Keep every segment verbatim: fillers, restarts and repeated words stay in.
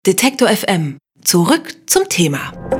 Detektor F M. Zurück zum Thema.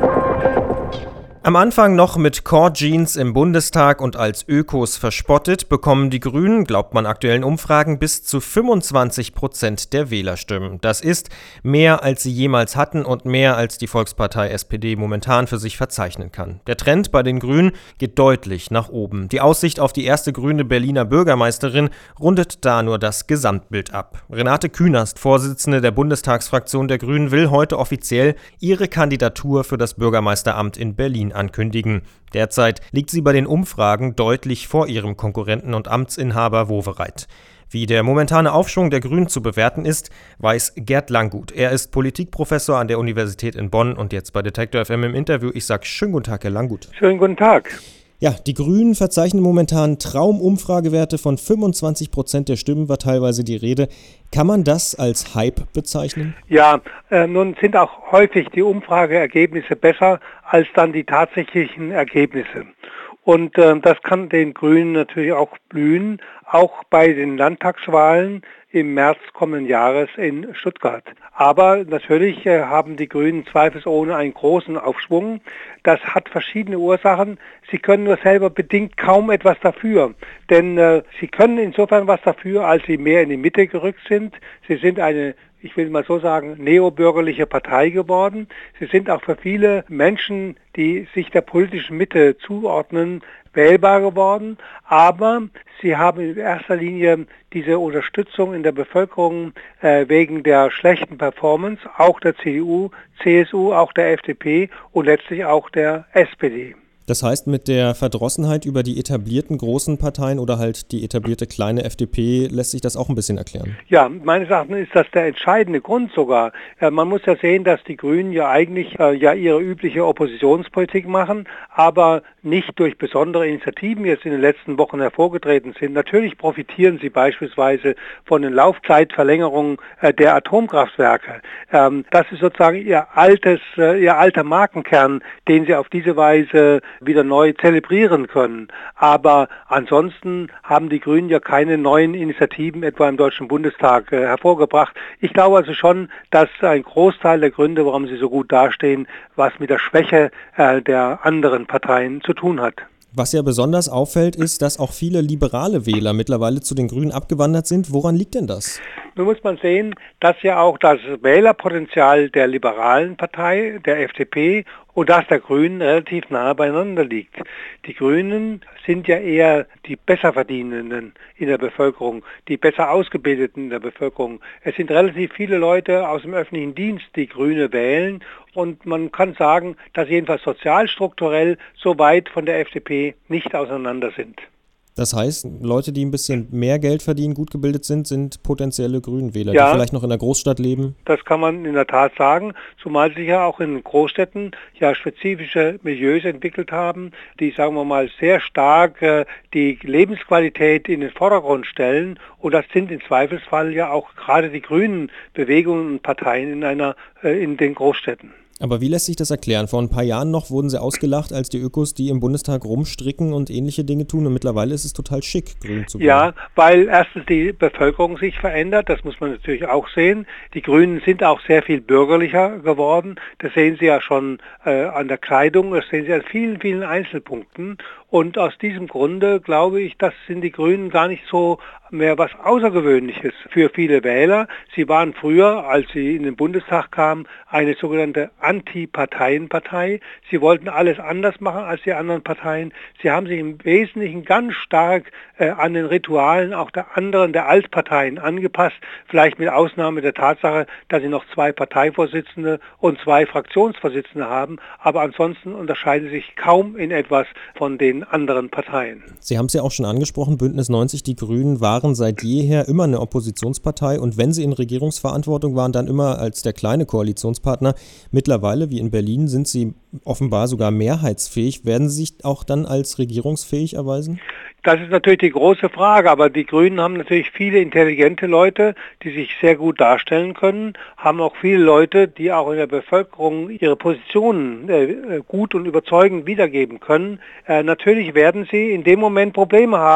Am Anfang noch mit Cord-Jeans im Bundestag und als Ökos verspottet, bekommen die Grünen, glaubt man aktuellen Umfragen, bis zu fünfundzwanzig Prozent der Wählerstimmen. Das ist mehr, als sie jemals hatten und mehr, als die Volkspartei S P D momentan für sich verzeichnen kann. Der Trend bei den Grünen geht deutlich nach oben. Die Aussicht auf die erste grüne Berliner Bürgermeisterin rundet da nur das Gesamtbild ab. Renate Künast, Vorsitzende der Bundestagsfraktion der Grünen, will heute offiziell ihre Kandidatur für das Bürgermeisteramt in Berlin ankündigen. Derzeit liegt sie bei den Umfragen deutlich vor ihrem Konkurrenten und Amtsinhaber Wowereit. Wie der momentane Aufschwung der Grünen zu bewerten ist, weiß Gerd Langguth. Er ist Politikprofessor an der Universität in Bonn und jetzt bei Detektor F M im Interview. Ich sage schönen guten Tag, Herr Langguth. Schönen guten Tag. Ja, die Grünen verzeichnen momentan Traumumfragewerte von fünfundzwanzig Prozent der Stimmen, war teilweise die Rede. Kann man das als Hype bezeichnen? Ja, äh, nun sind auch häufig die Umfrageergebnisse besser als dann die tatsächlichen Ergebnisse. Und äh, das kann den Grünen natürlich auch blühen, auch bei den Landtagswahlen im März kommenden Jahres in Stuttgart. Aber natürlich äh, haben die Grünen zweifelsohne einen großen Aufschwung. Das hat verschiedene Ursachen. Sie können nur selber bedingt kaum etwas dafür. Denn äh, sie können insofern was dafür, als sie mehr in die Mitte gerückt sind. Sie sind eine, ich will mal so sagen, neobürgerliche Partei geworden. Sie sind auch für viele Menschen, die sich der politischen Mitte zuordnen, wählbar geworden, aber sie haben in erster Linie diese Unterstützung in der Bevölkerung äh, wegen der schlechten Performance, auch der C D U, C S U, auch der F D P und letztlich auch der S P D. Das heißt, mit der Verdrossenheit über die etablierten großen Parteien oder halt die etablierte kleine F D P lässt sich das auch ein bisschen erklären? Ja, meines Erachtens ist das der entscheidende Grund sogar. Äh, man muss ja sehen, dass die Grünen ja eigentlich äh, ja ihre übliche Oppositionspolitik machen, aber nicht durch besondere Initiativen jetzt in den letzten Wochen hervorgetreten sind. Natürlich profitieren sie beispielsweise von den Laufzeitverlängerungen äh, der Atomkraftwerke. Ähm, das ist sozusagen ihr altes, äh, ihr alter Markenkern, den sie auf diese Weise wieder neu zelebrieren können. Aber ansonsten haben die Grünen ja keine neuen Initiativen etwa im Deutschen Bundestag äh, hervorgebracht. Ich glaube also schon, dass ein Großteil der Gründe, warum sie so gut dastehen, was mit der Schwäche äh, der anderen Parteien zu tun hat. Was ja besonders auffällt, ist, dass auch viele liberale Wähler mittlerweile zu den Grünen abgewandert sind. Woran liegt denn das? Nun muss man sehen, dass ja auch das Wählerpotenzial der liberalen Partei, der F D P und das der Grünen relativ nahe beieinander liegt. Die Grünen sind ja eher die Besserverdienenden in der Bevölkerung, die besser Ausgebildeten in der Bevölkerung. Es sind relativ viele Leute aus dem öffentlichen Dienst, die Grüne wählen. Und man kann sagen, dass jedenfalls sozialstrukturell so weit von der F D P nicht auseinander sind. Das heißt, Leute, die ein bisschen mehr Geld verdienen, gut gebildet sind, sind potenzielle Grünwähler, ja, die vielleicht noch in der Großstadt leben? Das kann man in der Tat sagen, zumal sich ja auch in Großstädten ja spezifische Milieus entwickelt haben, die, sagen wir mal, sehr stark äh, die Lebensqualität in den Vordergrund stellen. Und das sind im Zweifelsfall ja auch gerade die grünen Bewegungen und Parteien in einer äh, in den Großstädten. Aber wie lässt sich das erklären? Vor ein paar Jahren noch wurden sie ausgelacht als die Ökos, die im Bundestag rumstricken und ähnliche Dinge tun. Und mittlerweile ist es total schick, grün zu werden. Ja, weil erstens die Bevölkerung sich verändert, das muss man natürlich auch sehen. Die Grünen sind auch sehr viel bürgerlicher geworden. Das sehen Sie ja schon äh, an der Kleidung, das sehen Sie an vielen, vielen Einzelpunkten. Und aus diesem Grunde glaube ich, das sind die Grünen gar nicht so mehr was Außergewöhnliches für viele Wähler. Sie waren früher, als sie in den Bundestag kamen, eine sogenannte Anti-Parteien-Partei. Sie wollten alles anders machen als die anderen Parteien. Sie haben sich im Wesentlichen ganz stark äh, an den Ritualen auch der anderen, der Altparteien angepasst. Vielleicht mit Ausnahme der Tatsache, dass sie noch zwei Parteivorsitzende und zwei Fraktionsvorsitzende haben. Aber ansonsten unterscheiden sie sich kaum in etwas von den anderen Parteien. Sie haben es ja auch schon angesprochen, Bündnis neunzig, die Grünen waren seit jeher immer eine Oppositionspartei und wenn sie in Regierungsverantwortung waren, dann immer als der kleine Koalitionspartner. Mittlerweile, wie in Berlin, sind sie offenbar sogar mehrheitsfähig. Werden sie sich auch dann als regierungsfähig erweisen? Das ist natürlich die große Frage, aber die Grünen haben natürlich viele intelligente Leute, die sich sehr gut darstellen können, haben auch viele Leute, die auch in der Bevölkerung ihre Positionen äh, gut und überzeugend wiedergeben können. Äh, natürlich werden sie in dem Moment Probleme haben,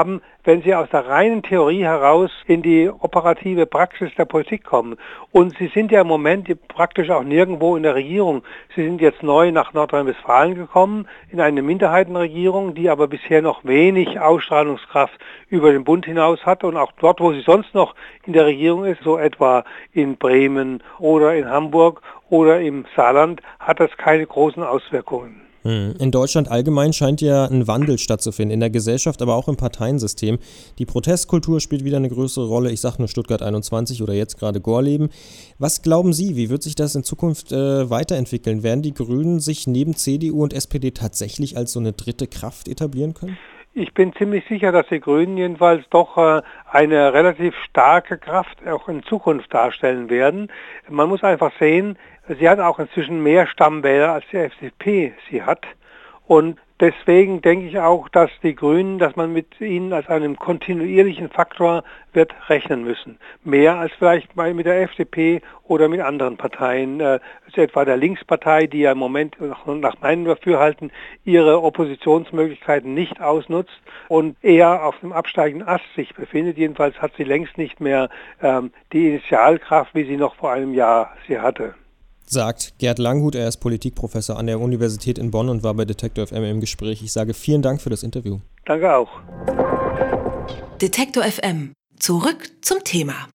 wenn sie aus der reinen Theorie heraus in die operative Praxis der Politik kommen. Und sie sind ja im Moment praktisch auch nirgendwo in der Regierung. Sie sind jetzt neu nach Nordrhein-Westfalen gekommen, in eine Minderheitenregierung, die aber bisher noch wenig Ausstrahlungskraft über den Bund hinaus hat. Und auch dort, wo sie sonst noch in der Regierung ist, so etwa in Bremen oder in Hamburg oder im Saarland, hat das keine großen Auswirkungen. In Deutschland allgemein scheint ja ein Wandel stattzufinden, in der Gesellschaft, aber auch im Parteiensystem. Die Protestkultur spielt wieder eine größere Rolle. Ich sage nur Stuttgart einundzwanzig oder jetzt gerade Gorleben. Was glauben Sie, wie wird sich das in Zukunft äh, weiterentwickeln? Werden die Grünen sich neben C D U und S P D tatsächlich als so eine dritte Kraft etablieren können? Ich bin ziemlich sicher, dass die Grünen jedenfalls doch äh, eine relativ starke Kraft auch in Zukunft darstellen werden. Man muss einfach sehen, sie hat auch inzwischen mehr Stammwähler als die F D P sie hat. Und deswegen denke ich auch, dass die Grünen, dass man mit ihnen als einem kontinuierlichen Faktor wird rechnen müssen. Mehr als vielleicht mal mit der F D P oder mit anderen Parteien, äh, also etwa der Linkspartei, die ja im Moment nach, nach meinem Dafürhalten ihre Oppositionsmöglichkeiten nicht ausnutzt und eher auf dem absteigenden Ast sich befindet. Jedenfalls hat sie längst nicht mehr ähm, die Initialkraft, wie sie noch vor einem Jahr sie hatte. Sagt Gerd Langhut, er ist Politikprofessor an der Universität in Bonn und war bei Detektor F M im Gespräch. Ich sage vielen Dank für das Interview. Danke auch. Detektor F M. Zurück zum Thema.